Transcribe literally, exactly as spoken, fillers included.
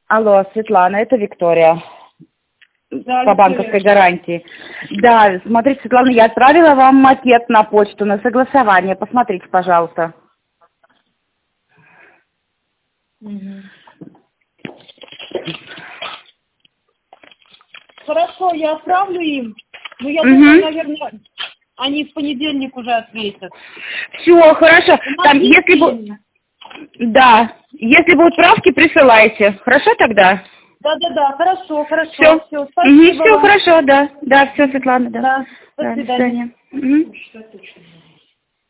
Алло, Светлана, это Виктория. Да, По банковской гарантии. Да, смотрите, Светлана, я отправила вам макет на почту на согласование. Посмотрите, пожалуйста. Угу. Хорошо, я отправлю им. Но я Угу. думаю, наверное, они в понедельник уже ответят. Все, хорошо. Там, если бы... Да, если будут правки, присылайте. Хорошо тогда? Да-да-да, хорошо, хорошо. Все. Все, спасибо Все вам. хорошо, да. Да, все, Светлана, да. Да, до Да, до свидания. свидания. Угу.